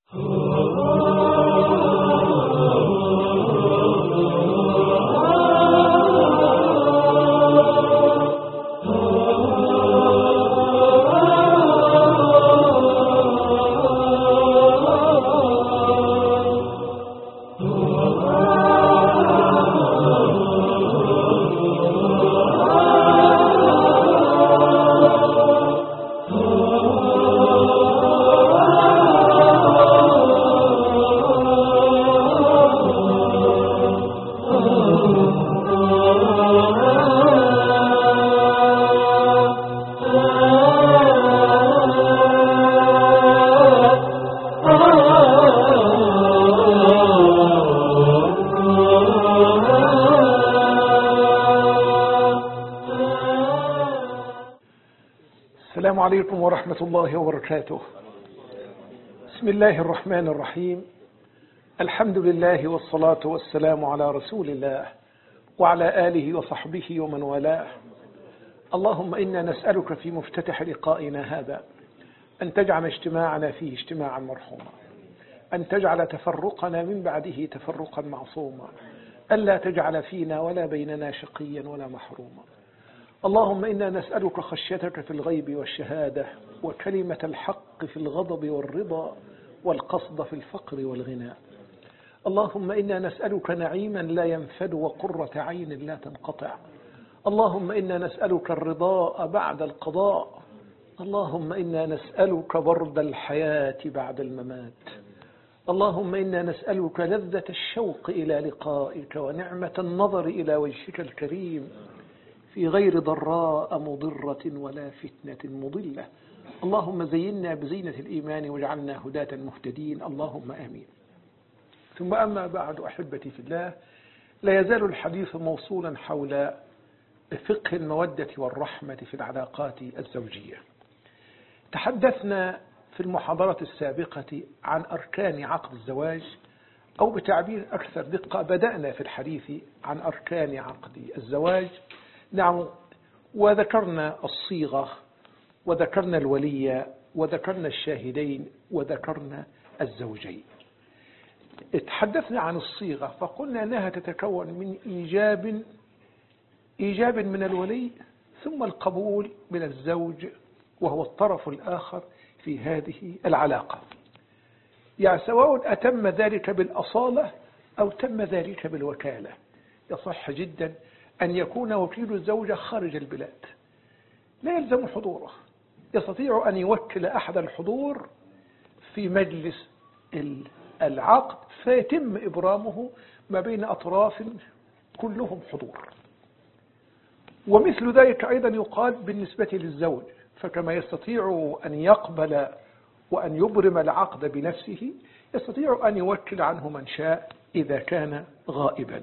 السلام عليكم ورحمة الله وبركاته. بسم الله الرحمن الرحيم. الحمد لله والصلاة والسلام على رسول الله وعلى آله وصحبه ومن والاه. اللهم إنا نسألك في مفتتح لقائنا هذا أن تجعل اجتماعنا فيه اجتماعا مرحوما، أن تجعل تفرقنا من بعده تفرقا معصوما، ألا تجعل فينا ولا بيننا شقيا ولا محروما. اللهم إنا نسألك خشيتك في الغيب والشهادة، وكلمة الحق في الغضب والرضا، والقصد في الفقر والغنى. اللهم إنا نسألك نعيما لا ينفد وقرة عين لا تنقطع. اللهم إنا نسألك الرضاء بعد القضاء. اللهم إنا نسألك برد الحياة بعد الممات. اللهم إنا نسألك لذة الشوق إلى لقائك ونعمة النظر إلى وجهك الكريم في غير ضراء مضرة ولا فتنة مضلة. اللهم زينا بزينة الإيمان واجعلنا هداة مهتدين، اللهم آمين. ثم أما بعد، أحبتي في الله، لا يزال الحديث موصولا حول فقه المودة والرحمة في العلاقات الزوجية. تحدثنا في المحاضرة السابقة عن أركان عقد الزواج، أو بتعبير أكثر دقة بدأنا في الحديث عن أركان عقد الزواج. نعم، وذكرنا الصيغة، وذكرنا الولي، وذكرنا الشاهدين، وذكرنا الزوجين. تحدثنا عن الصيغة فقلنا أنها تتكون من إيجاب من الولي، ثم القبول من الزوج وهو الطرف الآخر في هذه العلاقة، يعني سواء أتم ذلك بالأصالة أو تم ذلك بالوكالة. يصح جدا أن يكون وكيل الزوجة خارج البلاد، لا يلزم حضوره، يستطيع أن يوكل أحد الحضور في مجلس العقد فيتم إبرامه ما بين أطراف كلهم حضور. ومثل ذلك أيضا يقال بالنسبة للزوج، فكما يستطيع أن يقبل وأن يبرم العقد بنفسه، يستطيع أن يوكل عنه من شاء إذا كان غائبا.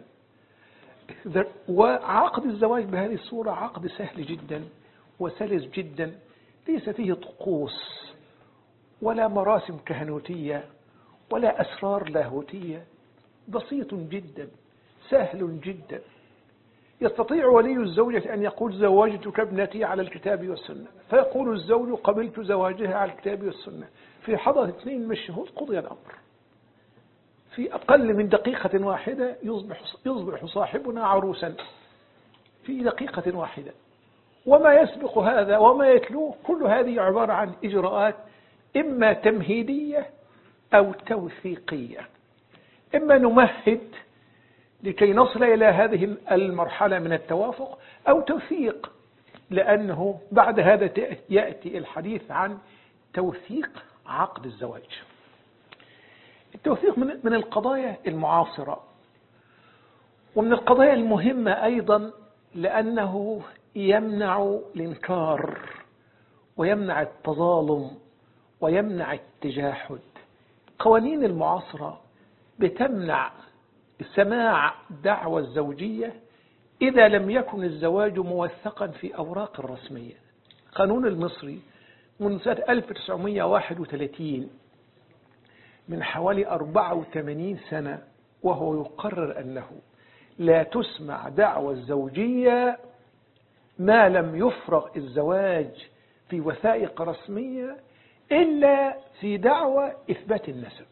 وعقد الزواج بهذه الصورة عقد سهل جدا وسلس جدا، ليس فيه طقوس ولا مراسم كهنوتية ولا أسرار لاهوتية، بسيط جدا سهل جدا. يستطيع ولي الزوجة أن يقول زوجتك ابنتي على الكتاب والسنة، فيقول الزوج قبلت زواجها على الكتاب والسنة، في حضرة 2 من الشهود قضي الأمر. في أقل من دقيقة واحدة يصبح صاحبنا عروسا في دقيقة واحدة. وما يسبق هذا وما يتلوه كل هذه عبارة عن إجراءات إما تمهيدية أو توثيقية، إما نمهد لكي نصل إلى هذه المرحلة من التوافق، أو توثيق، لأنه بعد هذا يأتي الحديث عن توثيق عقد الزواج. التوثيق من القضايا المعاصرة، ومن القضايا المهمة أيضا، لأنه يمنع الإنكار ويمنع التظالم ويمنع التجاحد. قوانين المعاصرة بتمنع سماع دعوى الزوجية إذا لم يكن الزواج موثقا في أوراق رسمية. قانون المصري من سنة 1931، من حوالي 84 سنة، وهو يقرر أنه لا تسمع دعوى الزوجية ما لم يفرغ الزواج في وثائق رسمية إلا في دعوى إثبات النسب.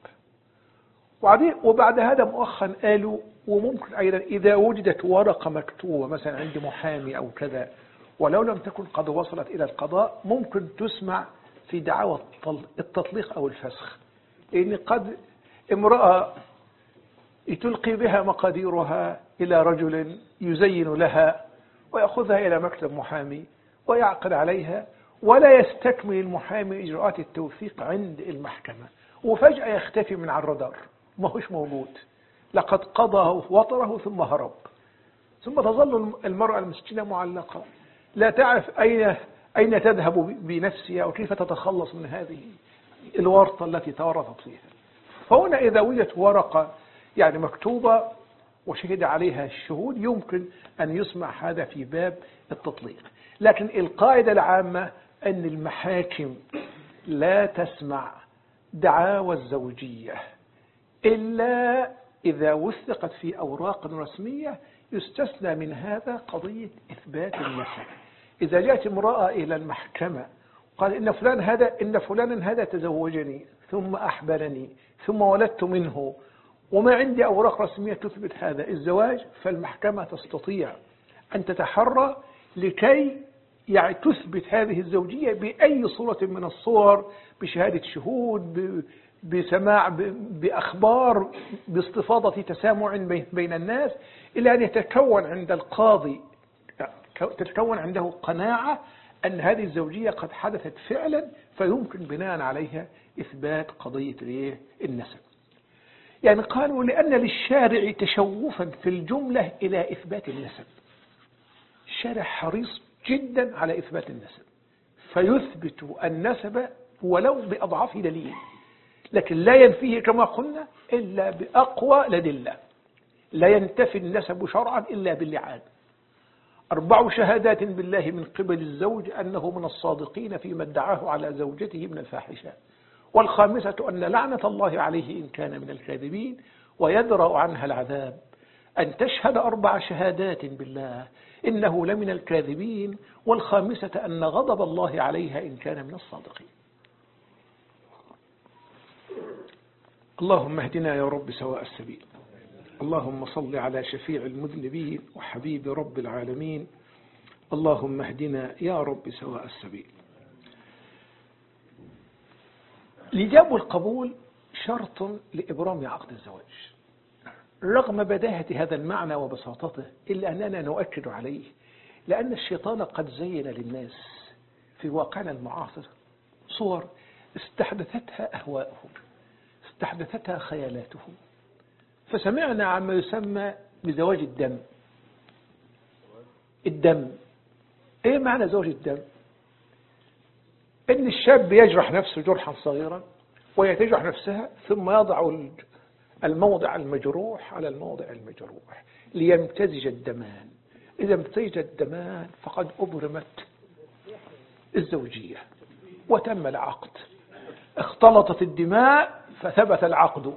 وبعد هذا مؤخرا قالوا وممكن أيضا إذا وجدت ورقة مكتوبة مثلا عند محامي أو كذا ولو لم تكن قد وصلت إلى القضاء ممكن تسمع في دعوى التطليق أو الفسخ، لأن قد امرأة تلقي بها مقاديرها إلى رجل يزين لها ويأخذها إلى مكتب محامي ويعقد عليها ولا يستكمل المحامي إجراءات التوثيق عند المحكمة وفجأة يختفي من على الرادار، ما هوش موجود، لقد قضى وطره ثم هرب، ثم تظل المرأة المسكينة معلقة لا تعرف أين تذهب بنفسها وكيف تتخلص من هذه الورطة التي تورطت فيها. فهنا إذا وجدت ورقة يعني مكتوبة وشهد عليها الشهود يمكن أن يسمع هذا في باب التطليق. لكن القاعدة العامة أن المحاكم لا تسمع دعاوى الزوجية إلا إذا وثقت في أوراق رسمية يستثنى من هذا قضية إثبات النسب. إذا جاءت امرأة إلى المحكمة قال إن فلانا هذا تزوجني ثم أحبلني ثم ولدت منه وما عندي أوراق رسمية تثبت هذا الزواج، فالمحكمة تستطيع أن تتحرى لكي يعني تثبت هذه الزوجية بأي صورة من الصور، بشهادة شهود، بسماع بأخبار، باستفاضة تسامع بين الناس، إلى أن يتكون عند القاضي تتكون عنده قناعة أن هذه الزوجية قد حدثت فعلا فيمكن بناء عليها إثبات قضية النسب. يعني قالوا لأن للشارع تشوفا في الجملة إلى إثبات النسب، الشارع حريص جدا على إثبات النسب فيثبت النسب ولو بأضعف دليل، لكن لا ينفيه كما قلنا إلا بأقوى الأدلة. لا ينتفي النسب شرعا إلا باللعان، 4 شهادات بالله من قبل الزوج أنه من الصادقين فيما ادعاه على زوجته من الفاحشة، والخامسة أن لعنة الله عليه إن كان من الكاذبين ويدرأ عنها العذاب، أن تشهد 4 شهادات بالله إنه لمن الكاذبين، والخامسة أن غضب الله عليها إن كان من الصادقين. اللهم اهدنا يا رب سواء السبيل. اللهم صل على شفيع المذنبين وحبيب رب العالمين. اللهم اهدنا يا رب سواء السبيل. الإجابة والقبول شرط لإبرام عقد الزواج، رغم بداهة هذا المعنى وبساطته إلا أننا نؤكد عليه، لأن الشيطان قد زين للناس في واقعنا المعاصر صور استحدثتها أهواءهم، استحدثتها خيالاتهم، فسمعنا عما يسمى بزواج الدم. الدم إيه معنى زواج الدم؟ إن الشاب يجرح نفسه جرحا صغيرا ويتجرح نفسها ثم يضع الموضع المجروح على الموضع المجروح ليمتزج الدمان. إذا امتزج الدمان فقد أبرمت الزوجية وتم العقد، اختلطت الدماء فثبت العقد.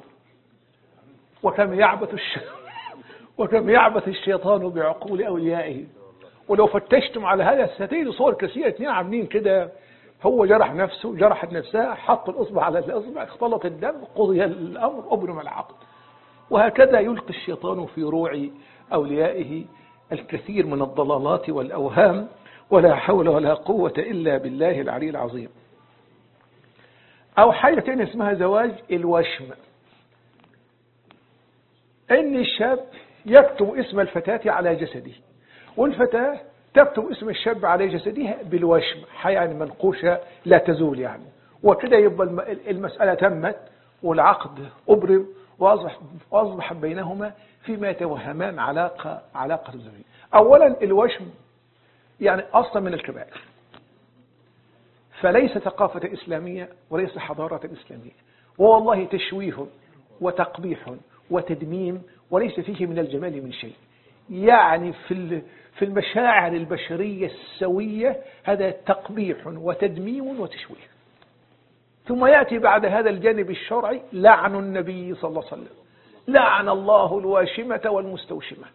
وكم يعبث الشيطان بعقول أوليائه. ولو فتشتم على هذا ستجد صور كثيرة، 2 عاملين كده، هو جرح نفسه جرحت نفسها، حط الأصبع على الأصبع، اختلط الدم، قضي الأمر، أبرم العقد. وهكذا يلقي الشيطان في روع أوليائه الكثير من الضلالات والأوهام، ولا حول ولا قوة إلا بالله العلي العظيم. أو حاجة تانية اسمها زواج الوشم، إن الشاب يكتب اسم الفتاة على جسده والفتاة تكتب اسم الشاب على جسدها بالوشم، يعني منقوشة لا تزول يعني، وكده يبقى المسألة تمت والعقد أبرم وأصبح بينهما فيما يتوهمان علاقة زوجية. أولا الوشم يعني أصلا من الكبائر، فليس ثقافة إسلامية وليس حضارة إسلامية، والله تشويه وتقبيح وتدميم وليس فيه من الجمال من شيء. يعني في المشاعر البشرية السوية هذا تقبيح وتدميم وتشويه. ثم يأتي بعد هذا الجانب الشرعي لعن النبي صلى الله عليه وسلم، لعن الله الواشمة والمستوشمة.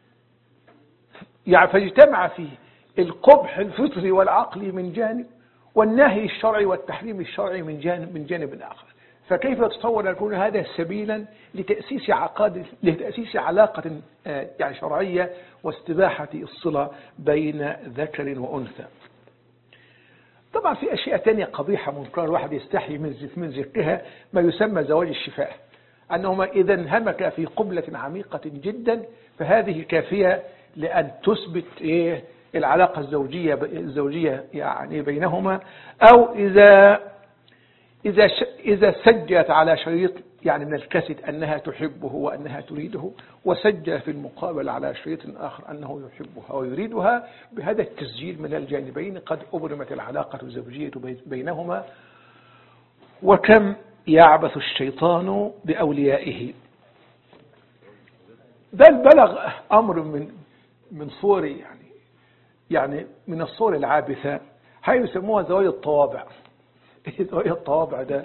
يعني فاجتمع فيه القبح الفطري والعقلي من جانب، والنهي الشرعي والتحريم الشرعي من جانب آخر. فكيف تتصور أن يكون هذا سبيلا لتأسيس علاقة يعني شرعية واستباحة الصلة بين ذكر وأنثى؟ طبعا في أشياء تانية قبيحة منكرة الواحد يستحي من ذكرها، ما يسمى زواج الشفاه، أنهما إذا انهمك في قبلة عميقة جدا فهذه كافية لأن تثبت العلاقة الزوجية يعني بينهما. أو إذا سجلت على شريط يعني من الكاسيت أنها تحبه وأنها تريده، وسجل في المقابل على شريط آخر أنه يحبها ويريدها، بهذا التسجيل من الجانبين قد أبرمت العلاقة الزوجية بينهما. وكم يعبث الشيطان بأوليائه. بل بلغ أمر من صور يعني من الصور العابثة، هاي يسموها زواج الطوابع. زواج الطوابع ده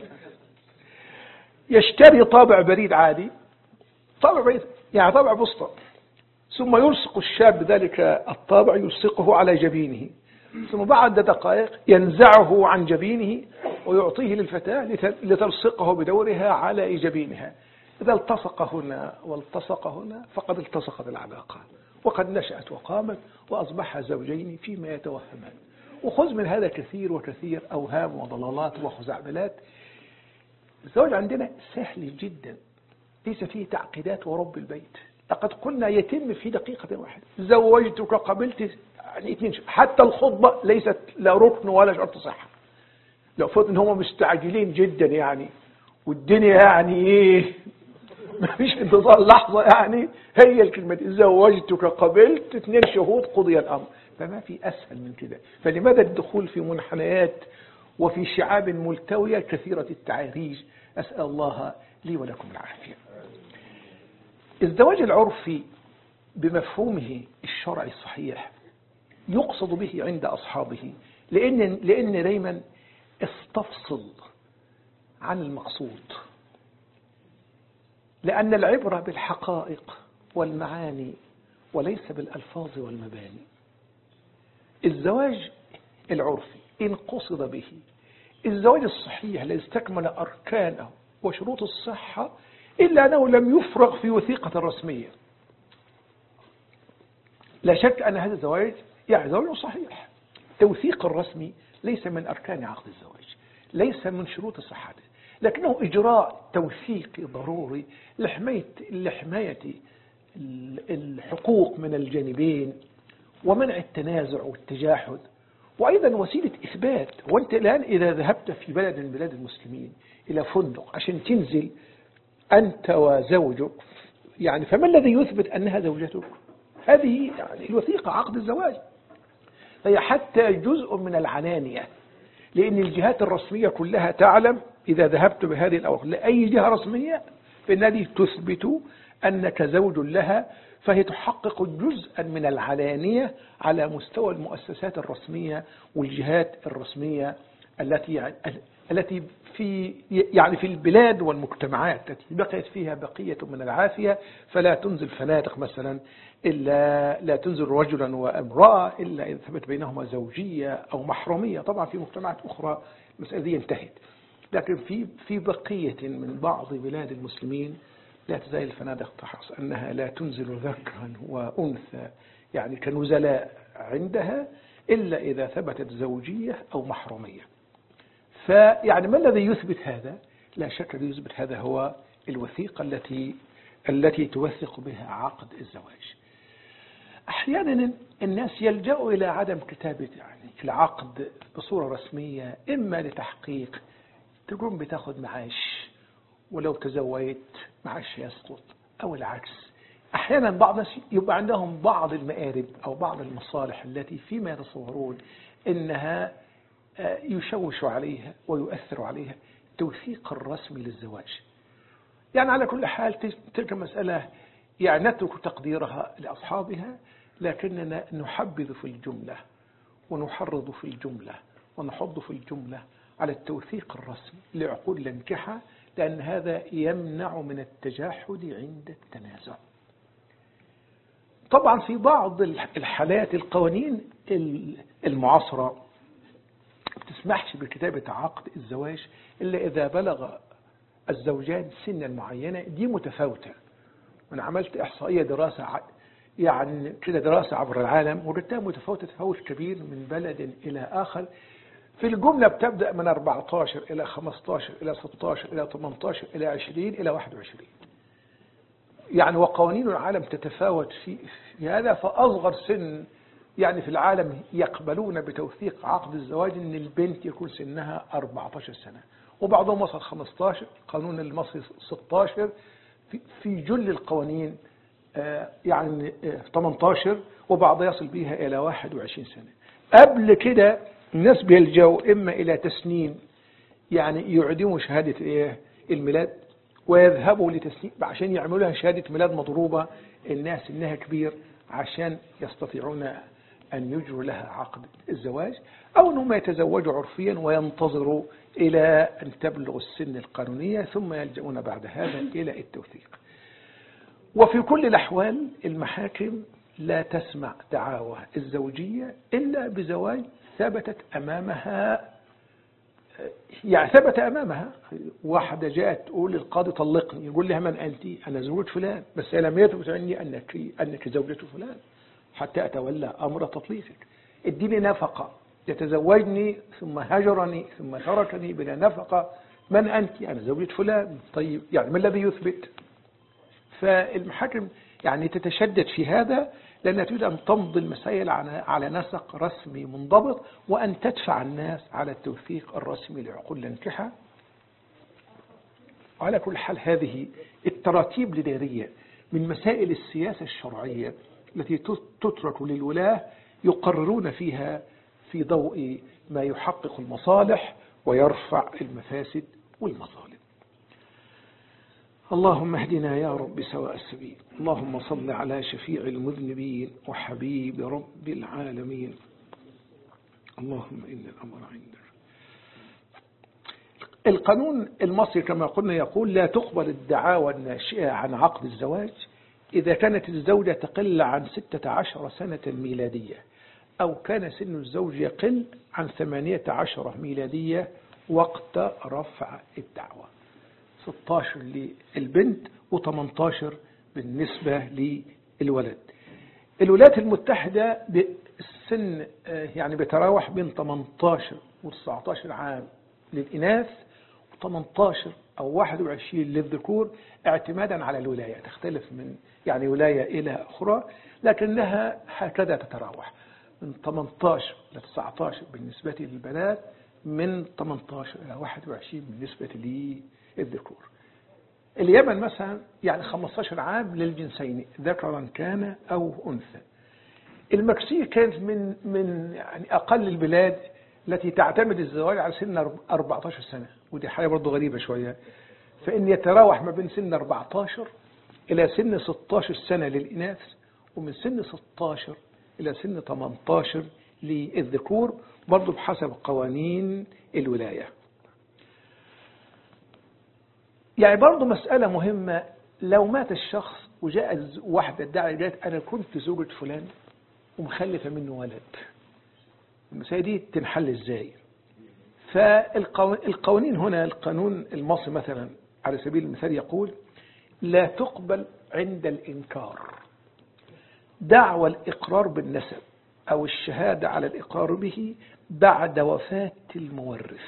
يشتري طابع بريد عادي، طابع بريد يعني طابع بسطة، ثم يلصق الشاب ذلك الطابع، يلصقه على جبينه، ثم بعد دقائق ينزعه عن جبينه ويعطيه للفتاة لتلصقه بدورها على جبينها. إذا التصق هنا والتصق هنا فقد التصقت العلاقة وقد نشأت وقامت وأصبح زوجين فيما يتوهمان. وخذ من هذا كثير وكثير أوهام وضلالات وخزعبلات. الزواج عندنا سهل جدا، ليس فيه تعقيدات ورب البيت. لقد قلنا يتم في دقيقة واحدة. زوجتك قبلت يعني 2 شهور، حتى الخطبة ليست لا ركن ولا شرط صحة. لو فرض ان هم مستعجلين جدا يعني والدنيا يعني ما فيش انتظار لحظة، يعني هي الكلمة زوجتك قبلت 2 شهود قضي الأمر. فما في أسهل من كده. فلماذا الدخول في منحنيات وفي شعاب ملتوية كثيرة التعريج؟ أسأل الله لي ولكم العافية. الزواج العرفي بمفهومه الشرعي الصحيح يقصد به عند أصحابه لأن دايما استفصل عن المقصود، لأن العبرة بالحقائق والمعاني وليس بالألفاظ والمباني. الزواج العرفي إن قصد به الزواج الصحيح الذي استكمل أركانه وشروط الصحة إلا أنه لم يفرغ في وثيقة رسمية، لا شك أن هذا الزواج يعني زواج صحيح. التوثيق الرسمي ليس من أركان عقد الزواج، ليس من شروط صحته، لكنه إجراء توثيقي ضروري لحماية الحقوق من الجانبين ومنع التنازع والتجاحد، وأيضا وسيلة إثبات. وأنت الآن إذا ذهبت في بلد من بلاد المسلمين إلى فندق عشان تنزل أنت وزوجك، يعني فما الذي يثبت أنها زوجتك؟ هذه يعني الوثيقة، عقد الزواج. فهي حتى جزء من العنانية، لأن الجهات الرسمية كلها تعلم إذا ذهبت بهذه الأوراق لأي جهة رسمية فإن هذه تثبت أنك زوج لها، فهي تحقق جزءا من العلانية على مستوى المؤسسات الرسمية والجهات الرسمية التي في البلاد والمجتمعات التي بقيت فيها بقية من العافية. فلا تنزل فنادق مثلا إلا لا تنزل رجلا وامرأة إلا إذا ثبت بينهما زوجية أو محرمية. طبعا في مجتمعات أخرى المسألة دي انتهت، لكن في بقية من بعض بلاد المسلمين لا تزال الفنادق تحرص أنها لا تنزل ذكرا وأنثى يعني كنزلاء عندها إلا إذا ثبتت زوجية أو محرمية. فيعني ما الذي يثبت هذا؟ لا شك الذي يثبت هذا هو الوثيقة التي توثق بها عقد الزواج. أحيانا الناس يلجأوا إلى عدم كتابة يعني العقد بصورة رسمية، إما لتحقيق تقوم بتاخذ معاش ولو تزوجت معاش يسقط، أو العكس. أحيانا بعض الناس يبقى عندهم بعض المآرب أو بعض المصالح التي فيما يتصورون إنها يشوش عليها ويؤثر عليها التوثيق الرسمي للزواج. يعني على كل حال تلك مسألة يعني نترك تقديرها لأصحابها، لكننا نحبذ في الجملة ونحرض في الجملة ونحض في الجملة على التوثيق الرسمي لعقود الانكحة، لأن هذا يمنع من التجاحد عند التنازع. طبعا في بعض الحالات القوانين المعاصرة بتسمحش بكتابة عقد الزواج إلا إذا بلغ الزوجان سنا معينة. دي متفاوتة. أنا عملت إحصائية دراسة يعني كده دراسة عبر العالم، وجدتها متفاوتة تفاوت كبير من بلد إلى آخر. في الجملة بتبدأ من 14 إلى 15 إلى 16 إلى 18 إلى 20 إلى 21. يعني وقوانين العالم تتفاوت في هذا. فأصغر سن يعني في العالم يقبلون بتوثيق عقد الزواج إن البنت يكون سنها 14 سنة، وبعضهم وصل 15. قانون المصري 16. في جل القوانين يعني 18، وبعض يصل بها إلى 21 سنة. قبل كده الناس بيلجأوا إما إلى تسنين، يعني يعدموا شهادة الميلاد ويذهبوا لتسنين عشان يعملوا لها شهادة ميلاد مضروبة الناس إنها كبير عشان يستطيعون أن يجروا لها عقد الزواج، أو أنهم يتزوجوا عرفيا وينتظروا إلى أن تبلغ السن القانونية ثم يلجؤون بعد هذا إلى التوثيق. وفي كل الأحوال المحاكم لا تسمع دعاوى الزوجية إلا بزواج ثبتت أمامها. يعني ثبت أمامها. واحدة جاءت تقول للقاضي طلقني، يقول لها من أنت؟ أنا زوج فلان، بس لم يثبت عني أنك زوجة فلان حتى أتولى أمر تطليقك. اديني نفقة، يتزوجني ثم هجرني ثم تركني بلا نفقة، من أنت؟ أنا زوجة فلان. طيب يعني ما الذي يثبت؟ فالمحاكم يعني تتشدد في هذا، لأنها تريد أن تمضي المسائل على نسق رسمي منضبط، وأن تدفع الناس على التوثيق الرسمي لعقود الانكحة. وعلى كل حال هذه التراتيب الإدارية من مسائل السياسة الشرعية التي تترك للولاة يقررون فيها في ضوء ما يحقق المصالح ويرفع المفاسد والمظالم. اللهم اهدنا يا رب سواء السبيل. اللهم صل على شفيع المذنبين وحبيب رب العالمين. اللهم إن الأمر عندك. القانون المصري كما قلنا يقول لا تقبل الدعاوى الناشئة عن عقد الزواج إذا كانت الزوجة تقل عن 16 سنة ميلادية، أو كان سن الزوج يقل عن 18 ميلادية وقت رفع الدعوى. 16 للبنت و18 بالنسبة للولد. الولايات المتحدة بالسن يعني بتراوح بين 18 و19 عام للإناث، و18 أو 21 للذكور، اعتمادا على الولاية. تختلف من يعني ولاية إلى أخرى، لكنها هكذا تتراوح من 18 إلى 19 بالنسبة للبنات، من 18 إلى 21 بالنسبة للذكور. اليمن مثلا يعني 15 عام للجنسين ذكرا كان أو أنثى. المكسيك كانت من يعني أقل البلاد التي تعتمد الزواج على سن 14 سنة، ودي حاجة برضو غريبة شوية. فإن يتراوح ما بين سن 14 إلى سن 16 سنة للإناث، ومن سن 16 إلى سن 18 للذكور، برضو بحسب قوانين الولاية. يعني برضو مسألة مهمة، لو مات الشخص وجاء واحدة ادعى جاءت أنا كنت زوجة فلان ومخلفة منه ولد، المسائل دي تنحل إزاي؟ فالقوانين هنا، القانون المصري مثلا على سبيل المثال يقول لا تقبل عند الإنكار دعوى الإقرار بالنسب أو الشهادة على الإقرار به بعد وفاة المورث،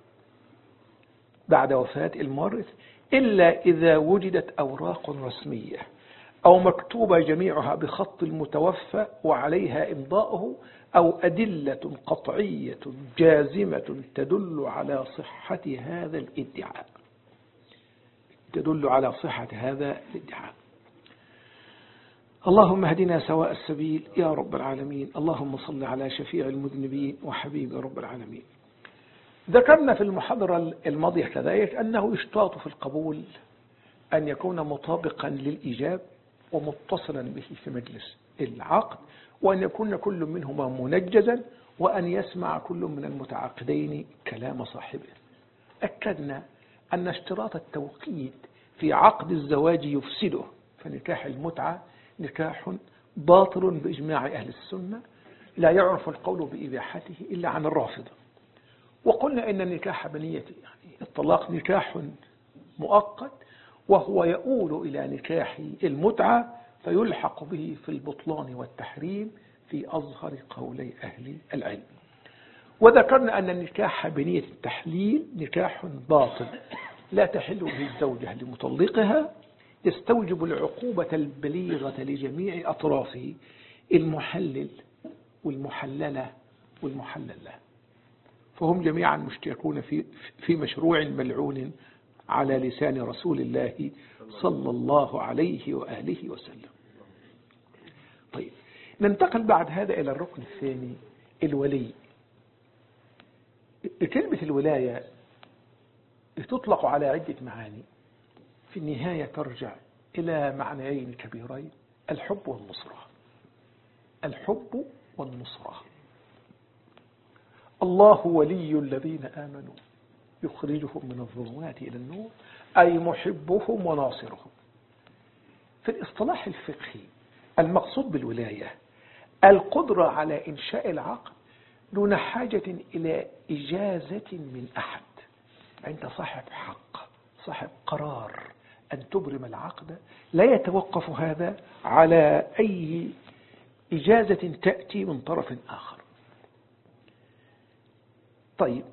بعد وفاة المورث، إلا إذا وجدت أوراق رسمية أو مكتوبة جميعها بخط المتوفى وعليها إمضاؤه، أو أدلة قطعية جازمة تدل على صحة هذا الادعاء، تدل على صحة هذا الادعاء. اللهم اهدنا سواء السبيل يا رب العالمين. اللهم صل على شفيع المذنبين وحبيب رب العالمين. ذكرنا في المحاضرة الماضية كذلك أنه يشترط في القبول أن يكون مطابقا للإيجاب ومتصلا به في مجلس العقد، وأن يكون كل منهما منجزا، وأن يسمع كل من المتعاقدين كلام صاحبه. أكدنا أن اشتراط التوقيت في عقد الزواج يفسده، فنكاح المتعة نكاح باطل بإجماع أهل السنة، لا يعرف القول بإباحته إلا عن الرافضة. وقلنا إن النكاح بنية يعني الطلاق نكاح مؤقت، وهو يؤول إلى نكاح المتعة فيلحق به في البطلان والتحريم في أظهر قولي أهل العلم. وذكرنا أن النكاح بنية التحليل نكاح باطل لا تحل به الزوجة لمطلقها، يستوجب العقوبة البليغة لجميع أطرافه، المحلل والمحللة والمحلل له، فهم جميعا مشتركون في مشروع ملعون على لسان رسول الله صلى الله عليه وآله وسلم. طيب، ننتقل بعد هذا إلى الركن الثاني، الولي. كلمة الولاية تطلق على عدة معاني، في النهاية ترجع إلى معنيين كبيرين: الحب والنصرة. الحب والنصرة. الله ولي الذين آمنوا يخرجهم من الظلمات إلى النور، أي محبهم وناصرهم. في الاصطلاح الفقهي المقصود بالولاية القدرة على إنشاء العقد دون حاجة إلى إجازة من أحد. أنت صاحب حق، صاحب قرار أن تبرم العقد، لا يتوقف هذا على أي إجازة تأتي من طرف آخر. طيب،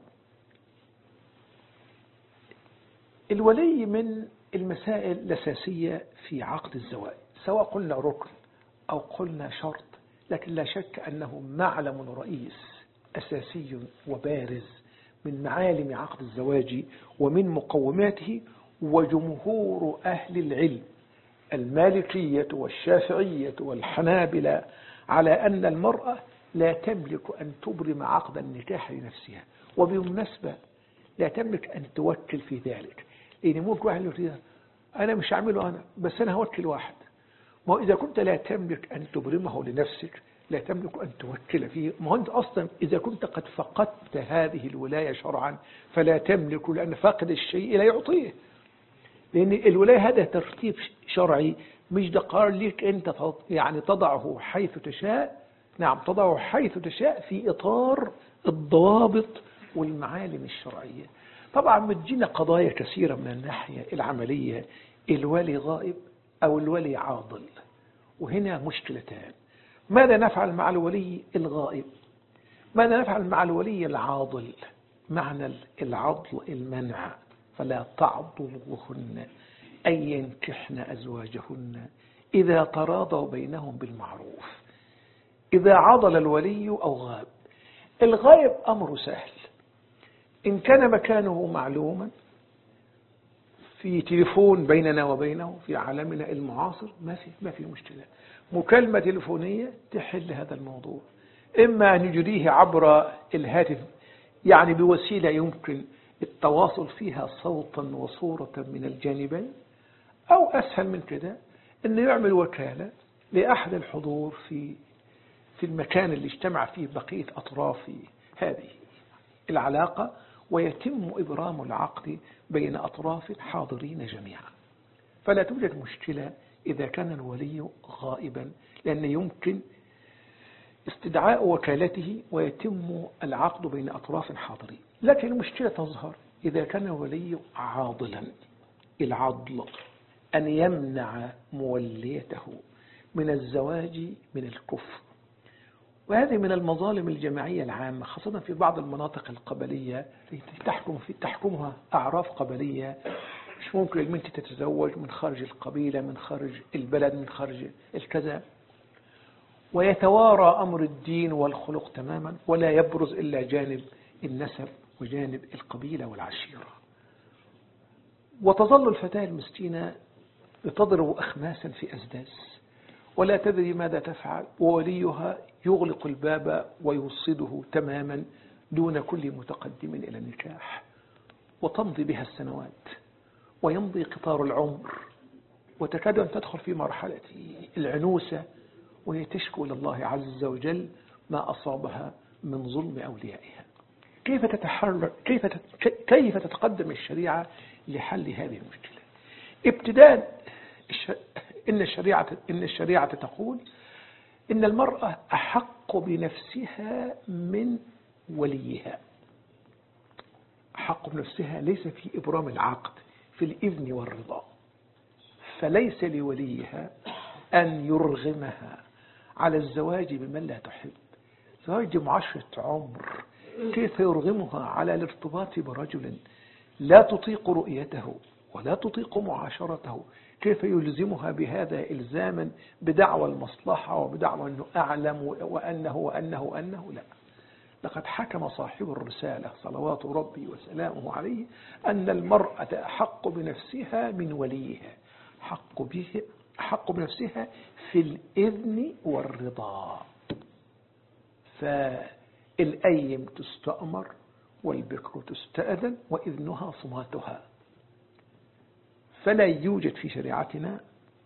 الولي من المسائل الأساسية في عقد الزواج، سواء قلنا ركن أو قلنا شرط، لكن لا شك أنه معلم رئيس أساسي وبارز من معالم عقد الزواج ومن مقوماته. وجمهور أهل العلم المالكية والشافعية والحنابلة على أن المرأة لا تملك أن تبرم عقد النكاح لنفسها، وبالمناسبة لا تملك أن توكل في ذلك، لأن ممكن واحد يقول أنا مش هعمله أنا، بس أنا هوكل واحد. ما هو إذا كنت لا تملك أن تبرمه لنفسك لا تملك أن توكل فيه. ما هو أنت أصلا إذا كنت قد فقدت هذه الولاية شرعا فلا تملك، لأن فاقد الشيء لا يعطيه، لأن الولاية هذا ترتيب شرعي، مش ده قرار ليك أنت يعني تضعه حيث تشاء. نعم، تضعه حيث تشاء في إطار الضوابط والمعالم الشرعية. طبعا بتجينا قضايا كثيرة من الناحية العملية، الولي غائب أو الولي عاضل، وهنا مشكلتان: ماذا نفعل مع الولي الغائب؟ ماذا نفعل مع الولي العاضل؟ معنى العضل المنع، فلا تعضلوهن أن ينكحن أزواجهن إذا تراضوا بينهم بالمعروف. إذا عضل الولي أو غاب، الغائب أمر سهل، إن كان مكانه معلوما في تليفون بيننا وبينه في عالمنا المعاصر ما في مشكلة، مكالمة تليفونية تحل هذا الموضوع. إما أن نجريه عبر الهاتف، يعني بوسيلة يمكن التواصل فيها صوتا وصورة من الجانبين، أو أسهل من كده أنه يعمل وكالة لأحد الحضور في المكان اللي اجتمع فيه بقية أطراف هذه العلاقة، ويتم إبرام العقد بين أطراف حاضرين جميعا. فلا توجد مشكلة إذا كان الولي غائبا، لأن يمكن استدعاء وكالته ويتم العقد بين أطراف حاضرين. لكن المشكلة تظهر إذا كان الولي عاضلا. العضل أن يمنع موليته من الزواج من الكفر، وهذه من المظالم الجماعية العامة، خاصة في بعض المناطق القبلية التي تحكمها أعراف قبلية. مش ممكن البنت تتزوج من خارج القبيلة، من خارج البلد، من خارج الكذا، ويتوارى أمر الدين والخلق تماما، ولا يبرز إلا جانب النسب وجانب القبيلة والعشيرة. وتظل الفتاة المسكينة تضرب أخماسا في أسداس ولا تدري ماذا تفعل، ووليها يغلق الباب ويوصده تماما دون كل متقدم إلى النكاح، وتمضي بها السنوات ويمضي قطار العمر، وتكاد أن تدخل في مرحلة العنوسة، وهي تشكو إلى الله عز وجل ما أصابها من ظلم أوليائها. كيف تتقدم الشريعة لحل هذه المشكلة؟ ابتداء إن الشريعة تقول إن المرأة أحق بنفسها من وليها. أحق بنفسها ليس في إبرام العقد، في الإذن والرضا. فليس لوليها أن يرغمها على الزواج بمن لا تحب. زواج معاشرة عمر، كيف يرغمها على الارتباط برجل لا تطيق رؤيته ولا تطيق معاشرته؟ كيف يلزمها بهذا إلزاما بدعوى المصلحة وبدعوى أنه أعلم وأنه لا. لقد حكم صاحب الرسالة صلوات ربي وسلامه عليه أن المرأة أحق بنفسها من وليها، أحق بنفسها في الإذن والرضا. فالأيم تستأمر والبكر تستأذن وإذنها صماتها. فلا يوجد في شريعتنا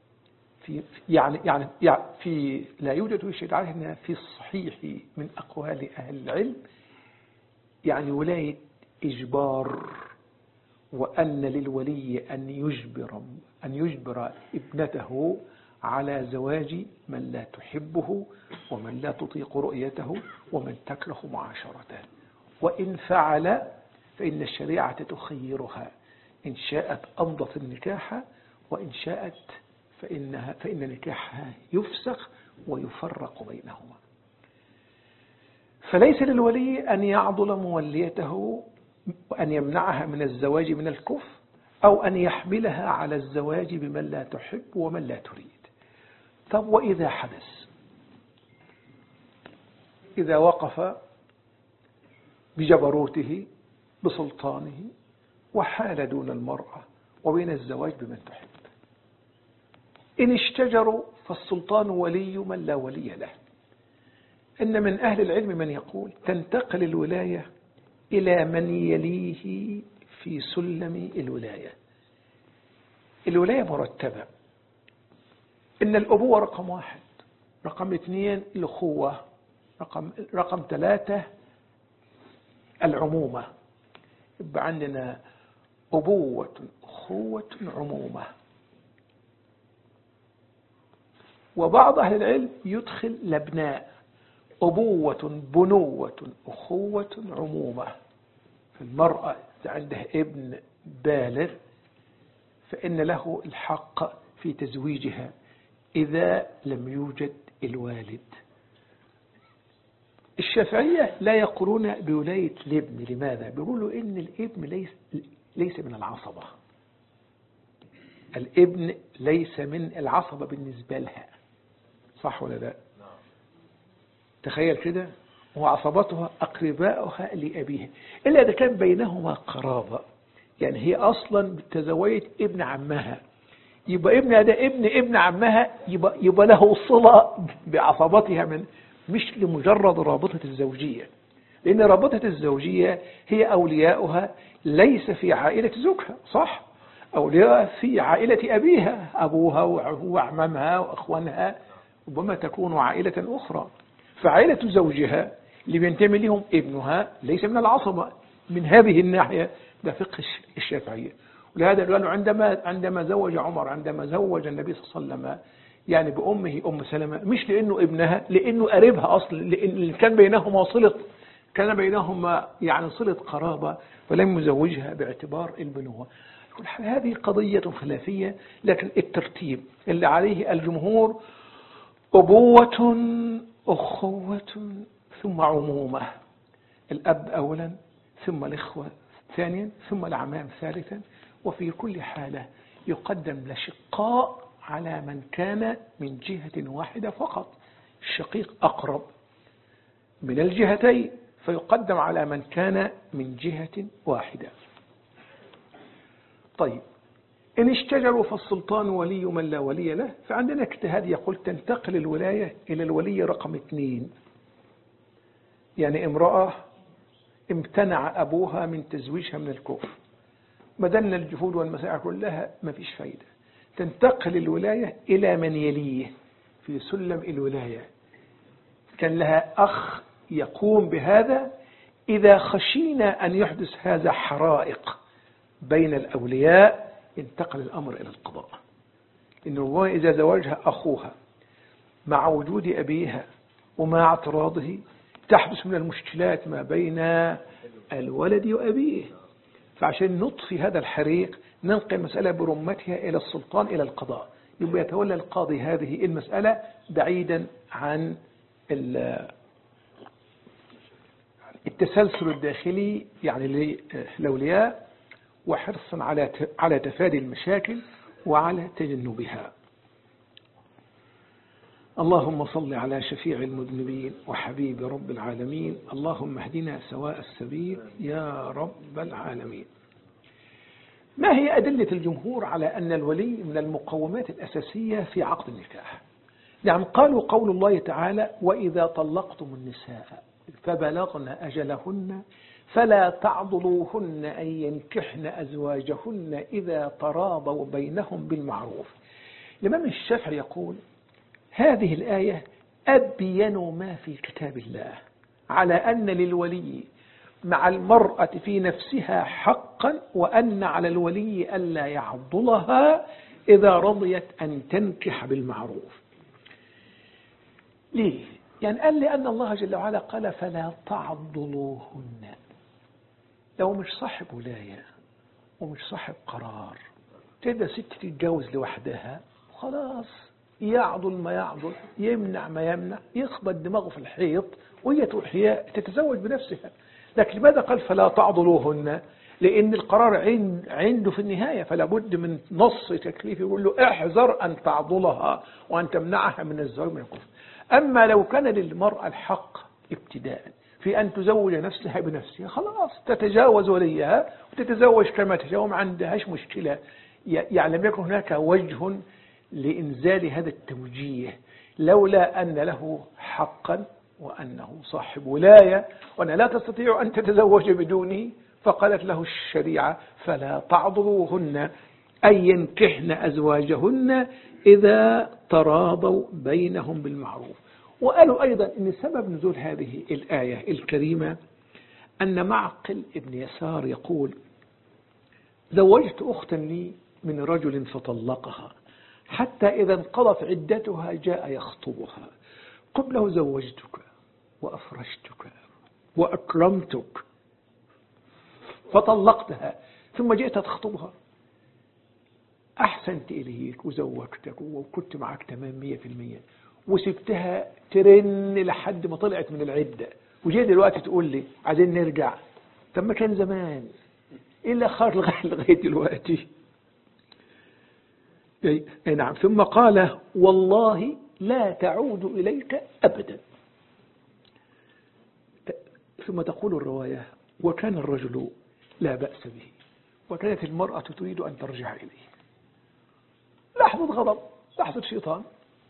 لا يوجد في شريعتنا في الصحيح من أقوال أهل العلم ولاية إجبار، وأن للولي أن يجبر ابنته على زواج من لا تحبه ومن لا تطيق رؤيته ومن تكره معاشرته. وإن فعل فإن الشريعة تخيرها، إن شاءت أمضت النكاح، وإن شاءت فإن نكاحها يفسخ ويفرق بينهما. فليس للولي أن يعضل موليته وأن يمنعها من الزواج من الكفر، أو أن يحملها على الزواج بمن لا تحب ومن لا تريد. طب وإذا حدث، إذا وقف بجبروته بسلطانه وحال دون المرأة وبين الزواج بمن تحب، إن اشتجروا فالسلطان ولي من لا ولي له. إن من أهل العلم من يقول تنتقل الولاية إلى من يليه في سلم الولاية. الولاية مرتبة، إن الأبوة رقم 1، رقم 2 الأخوة، رقم 3 العمومة. يبقى عندنا أبوة أخوة عمومة. وبعض أهل العلم يدخل الأبناء، أبوة بنوة أخوة عمومة. فالمرأة إذا عندها ابن بالغ فإن له الحق في تزويجها إذا لم يوجد الوالد. الشافعية لا يقولون بولاية الابن. لماذا؟ بيقولوا إن الابن ليس من العصبة. الابن ليس من العصبة بالنسبة لها، صح ولا لا؟ تخيل كده، وعصبتها أقرباؤها لأبيها إلا إذا كان بينهما قرابة. هي أصلا تزوجت ابن عمها، يبقى ابن ده ابن عمها، يبقى له صلة بعصبتها مش لمجرد رابطة الزوجية. لأن رابطة الزوجية هي أولياؤها ليس في عائلة زوجها، صح؟ أولياء في عائلة أبيها، أبوها وعمامها وأخوانها، ربما تكون عائلة أخرى. فعائلة زوجها اللي بينتمي لهم ابنها ليس من العصبة من هذه الناحية. ده فقه الشافعية. ولهذا قالوا عندما زوج عمر، عندما زوج النبي صلى الله عليه وسلم بأمه أم سلمة، مش لأنه ابنها، لأنه قريبها أصلا، لأن كان بينهما صلة قرابة، فلم يزوجها باعتبار البنوة. هذه قضية خلافية، لكن الترتيب اللي عليه الجمهور أبوة أخوة ثم عمومة. الأب أولا، ثم الإخوة ثانيا، ثم الأعمام ثالثا. وفي كل حالة يقدم الأشقاء على من كان من جهة واحدة فقط. الشقيق أقرب من الجهتين، فيقدم على من كان من جهة واحدة. طيب، إن اشتجروا فالسلطان ولي من لا ولي له. فعندنا اجتهاد يقول تنتقل الولاية إلى الولي رقم 2. امرأة امتنع أبوها من تزويجها من الكفر، بدلنا الجهود والمساعي كلها ما فيش فايدة. تنتقل الولاية إلى من يليه في سلم الولاية. كان لها أخ يقوم بهذا. إذا خشينا أن يحدث هذا حرائق بين الأولياء ينتقل الأمر إلى القضاء. إنه إذا زوجها أخوها مع وجود أبيها ومع اعتراضه تحدث من المشكلات ما بين الولد وأبيه. فعشان نطفي هذا الحريق ننقل المسألة برمتها إلى السلطان إلى القضاء، يبقى يتولى القاضي هذه المسألة بعيدا عن التسلسل الداخلي يعني للأولياء، وحرصا على تفادي المشاكل وعلى تجنبها. اللهم صل على شفيع المذنبين وحبيب رب العالمين، اللهم اهدنا سواء السبيل يا رب العالمين. ما هي أدلة الجمهور على أن الولي من المقومات الأساسية في عقد النكاح؟ يعني قالوا قول الله تعالى: وإذا طلقتم النساء فبلغن أجلهن فلا تعضلوهن أن ينكحن أزواجهن إذا تراضوا بينهم بالمعروف. الإمام الشافعي يقول: هذه الآية أبين ما في كتاب الله على أن للولي مع المرأة في نفسها حقا، وأن على الولي ألا يعضلها إذا رضيت أن تنكح بالمعروف. ليه؟ يعني قال لأن الله جل وعلا قال: فلا تعضلوهن. لو مش صاحب ولاية ومش صاحب قرار تبدأ ست تتجوز لوحدها خلاص، يعضل ما يعضل، يمنع ما يمنع، يخبط دماغه في الحيط وهي تروح تتزوج بنفسها. لكن لماذا قال فلا تعضلوهن؟ لأن القرار عنده في النهاية، فلا بد من نص تكليف يقول له: احذر أن تعضلها وأن تمنعها من الزواج من الكفر. أما لو كان للمرأة الحق ابتداء في أن تزوج نفسها بنفسها خلاص تتجاوز وليها وتتزوج كما تشاء، ما عندهاش مشكلة. يعني لم يكن هناك وجه لإنزال هذا التوجيه لولا أن له حقا وأنه صاحب ولاية وأن لا تستطيع أن تتزوج بدونه، فقالت له الشريعة: فلا تعضلوهن أن ينكحن أزواجهن إذا تراضوا بينهم بالمعروف. وقالوا أيضا أن سبب نزول هذه الآية الكريمة أن معقل ابن يسار يقول: زوجت أختا لي من رجل فطلقها، حتى إذا انقضت عدتها جاء يخطبها، قل له: زوجتك وأفرشتك وأكرمتك، فطلقتها ثم جئت تخطبها، أحسنت إليك وزوجتك وكنت معك تمام 100%، وسبتها ترن لحد ما طلعت من العدة، وجاء دلوقتي تقول لي عايزين نرجع. طب ما كان زمان، إيه اللي أخر لغاية دلوقتي؟ نعم. ثم قال: والله لا تعود إليك أبدا. ثم تقول الرواية: وكان الرجل لا بأس به، وكانت المرأة تريد أن ترجع إليه. لحظة غضب، لحظة شيطان،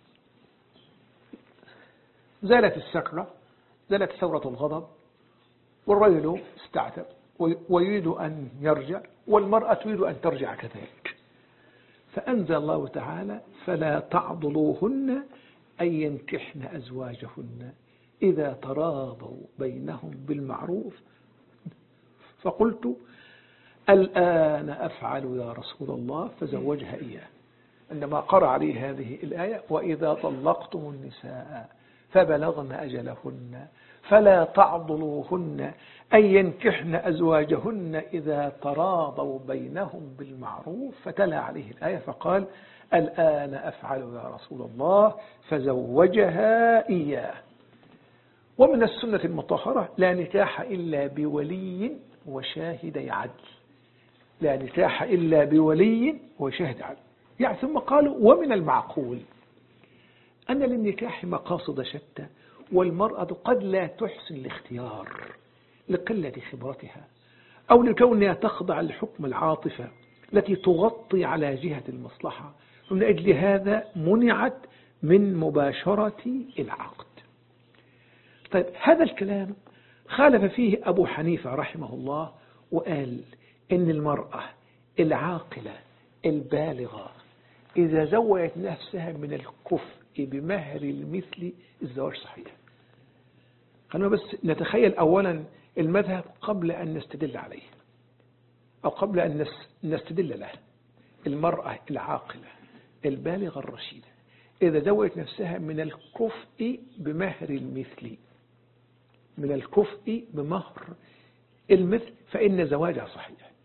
زالت السكرة، زالت ثورة الغضب، والرجل استعتب ويريد أن يرجع، والمرأة تريد أن ترجع كذلك. فأنزل الله تعالى: فلا تعضلوهن أن ينكحن أزواجهن إذا تراضوا بينهم بالمعروف. فقلت: الآن أفعل يا رسول الله، فزوجها إياه. عندما قرأ عليه هذه الآية: وإذا طلقتم النساء فبلغن أجلهن فلا تعضلوهن أن ينكحن أزواجهن إذا تراضوا بينهم بالمعروف، فتلا عليه الآية فقال: الآن أفعل يا رسول الله، فزوجها إياه. ومن السنة المطهرة: لا نكاح إلا بولي وشاهدي عدل. لا نكاح إلا بولي وشاهد عدل. يعني ثم قالوا: ومن المعقول أن للنكاح مقاصد شتى، والمرأة قد لا تحسن الاختيار لقلة خبرتها أو لكونها تخضع لحكم العاطفة التي تغطي على جهة المصلحة، ومن أجل هذا منعت من مباشرة العقد. طيب، هذا الكلام خالف فيه أبو حنيفة رحمه الله، وقال إن المرأة العاقلة البالغة إذا زوجت نفسها من الكفء بمهر المثل الزواج صحيح. خلونا بس نتخيل أولا المذهب قبل أن نستدل عليه أو قبل أن نستدل له. المرأة العاقلة البالغة الرشيدة إذا زوجت نفسها من الكفء بمهر المثل، من الكفء بمهر المثل، فإن زواجها صحيح.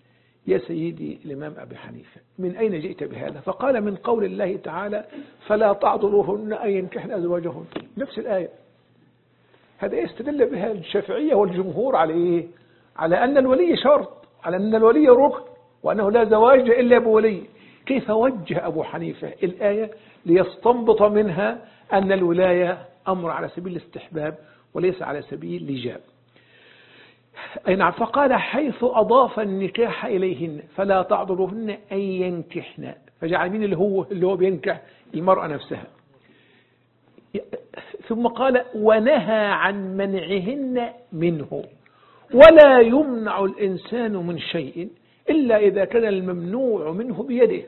يا سيدي الإمام أبي حنيفة من أين جئت بهذا؟ فقال من قول الله تعالى فلا تعضلوهن أن ينكحن أزواجهن، نفس الآية. هذا يستدل بها الشافعية والجمهور على إيه؟ على أن الولي شرط، على أن الولي ركن، وأنه لا زواج إلا بولي. كيف وجه أبو حنيفة الآية ليستنبط منها أن الولاية أمر على سبيل الاستحباب وليس على سبيل الإيجاب؟ أي نعم. فقال حيث أضاف النكاح إليهن فلا تعضلوهن أن ينكحن، فجعل مين اللي هو بينكح؟ المرأة نفسها. ثم قال ونهى عن منعهن منه، ولا يمنع الإنسان من شيء إلا إذا كان الممنوع منه بيده.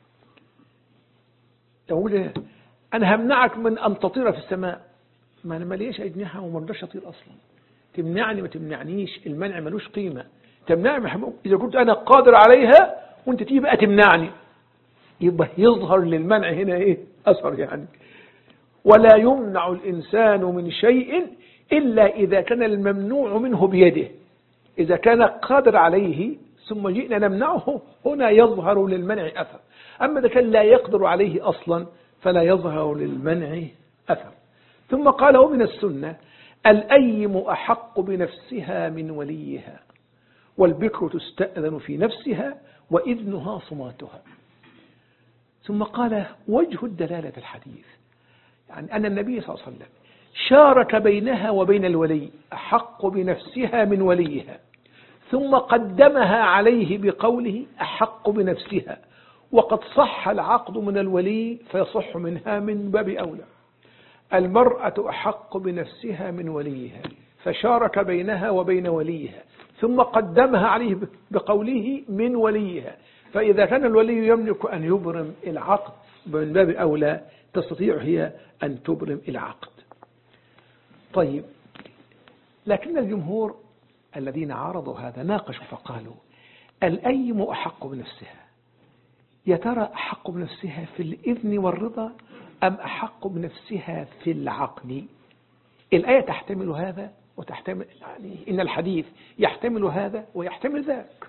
تقول أنا همنعك من أن تطير في السماء، ما أنا ماليش أجنحة وما رضاش أطير أصلا. تمنعني ما تمنعنيش، المنع ملوش قيمة. تمنعني إذا كنت أنا قادر عليها وأنت تيجي بقى تمنعني، يبقى يظهر للمنع هنا إيه؟ أثر يعني. ولا يمنع الإنسان من شيء إلا إذا كان الممنوع منه بيده. إذا كان قادر عليه ثم جئنا نمنعه هنا يظهر للمنع أثر. أما إذا كان لا يقدر عليه أصلا فلا يظهر للمنع أثر. ثم قال ومن السنة الأيم أحق بنفسها من وليها، والبكر تستأذن في نفسها وإذنها صماتها. ثم قال وجه الدلالة الحديث يعني أن النبي صلى الله عليه وسلم شارك بينها وبين الولي أحق بنفسها من وليها، ثم قدمها عليه بقوله أحق بنفسها، وقد صح العقد من الولي فيصح منها من باب أولى. المرأة أحق بنفسها من وليها، فشارك بينها وبين وليها ثم قدمها عليه بقوله من وليها، فإذا كان الولي يملك أن يبرم العقد من باب أولى تستطيع هي أن تبرم العقد. طيب، لكن الجمهور الذين عارضوا هذا ناقشوا فقالوا الأيم أحق بنفسها، يا ترى أحق بنفسها في الإذن والرضا أم أحق بنفسها في العقد؟ الآية تحتمل هذا وتحتمل، يعني إن الحديث يحتمل هذا ويحتمل ذاك،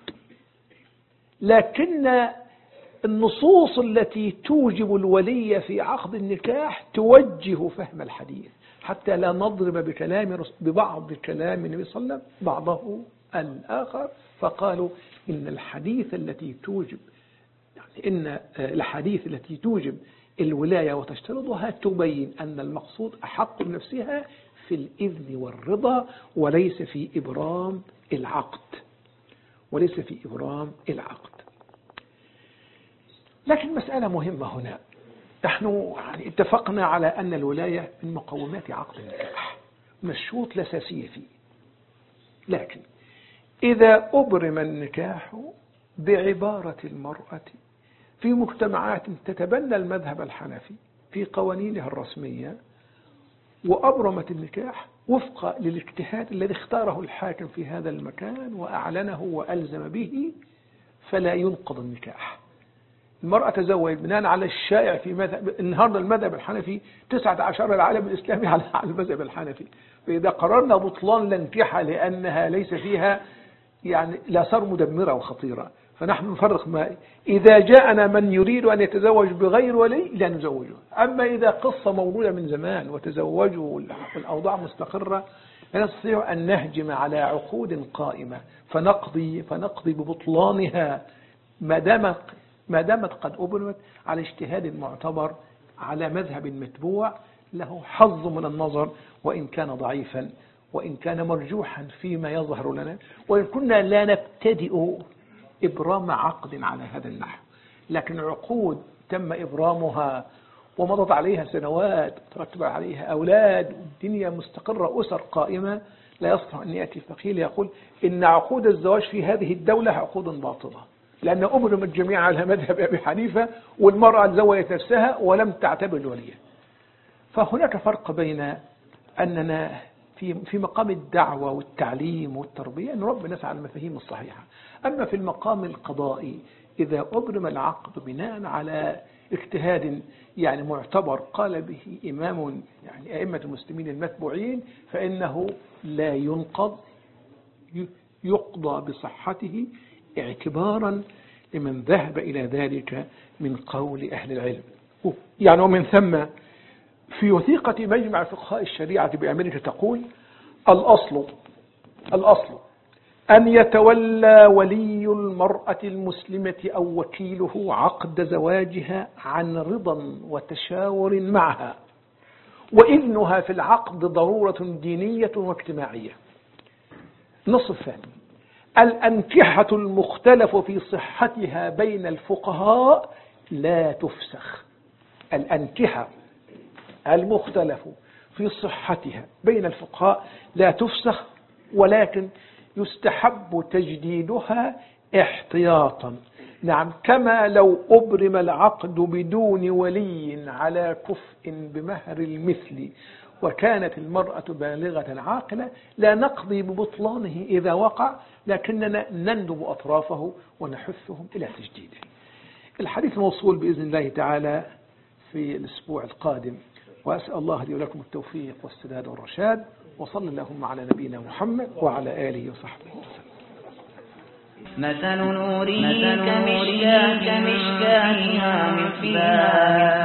لكن النصوص التي توجب الولي في عقد النكاح توجه فهم الحديث حتى لا نضرب ببعض كلام النبي صلى الله عليه وسلم بعضه الآخر. فقالوا إن الحديث التي توجب إن الحديث التي توجب الولاية وتشترطها تبين أن المقصود أحق بنفسها في الإذن والرضا وليس في إبرام العقد، وليس في إبرام العقد. لكن مسألة مهمة هنا، نحن اتفقنا على أن الولاية من مقومات عقد النكاح، من الشروط الأساسية فيه. لكن إذا أبرم النكاح بعبارة المرأة في مجتمعات تتبنى المذهب الحنفي في قوانينها الرسمية وأبرمت النكاح وفق للاجتهاد الذي اختاره الحاكم في هذا المكان وأعلنه وألزم به، فلا ينقض النكاح. المرأة تزوج بناء على الشائع في مذهب النهاردة المذهب الحنفي 19 العالم الإسلامي على المذهب الحنفي. فإذا قررنا بطلان الانكحة لأنها ليس فيها يعني الآثار مدمرة وخطيرة، فنحن نفرق ما إذا جاءنا من يريد أن يتزوج بغير ولي لا نزوجه. أما إذا قصة موجودة من زمان وتزوجوا والأوضاع مستقرة لا نستطيع أن نهجم على عقود قائمة فنقضي ببطلانها ما دامت قد أبرمت على اجتهاد معتبر على مذهب متبوع له حظ من النظر، وإن كان ضعيفا وإن كان مرجوحا فيما يظهر لنا، وإن كنا لا نبتدئ إبرام عقد على هذا النحو. لكن عقود تم إبرامها ومضت عليها سنوات ترتب عليها أولاد والدنيا مستقرة أسر قائمة، لا يصلح أن يأتي فقيل يقول إن عقود الزواج في هذه الدولة عقود باطلة لأن أبرم الجميع على مذهب أبي حنيفة والمرأة زوجت نفسها ولم تعتبر الولية. فهناك فرق بين أننا في مقام الدعوة والتعليم والتربية نربي الناس على المفاهيم الصحيحة. أما في المقام القضائي إذا أبرم العقد بناء على اجتهاد يعني معتبر قال به إمام يعني أئمة المسلمين المتبوعين فإنه لا ينقض، يقضى بصحته اعتبارا لمن ذهب إلى ذلك من قول أهل العلم. يعني ومن ثم في وثيقة مجمع فقهاء الشريعة بأمريكا تقول الأصل أن يتولى ولي المرأة المسلمة أو وكيله عقد زواجها عن رضا وتشاور معها، وإذنها في العقد ضرورة دينية واجتماعية. النص الثاني: الأنكحة المختلف في صحتها بين الفقهاء لا تفسخ. الأنكحة المختلف في صحتها بين الفقهاء لا تفسخ، ولكن يستحب تجديدها احتياطا. نعم، كما لو أبرم العقد بدون ولي على كفء بمهر المثل وكانت المرأة بالغة عاقلة، لا نقضي ببطلانه إذا وقع، لكننا نندب أطرافه ونحثهم إلى تجديده. الحديث موصول بإذن الله تعالى في الأسبوع القادم، وأسأل الله لي ولكم التوفيق والسداد والرشاد، وصلى اللهم على نبينا محمد وعلى آله وصحبه وسلم. مثل نوره كمشكاة فيها مصباح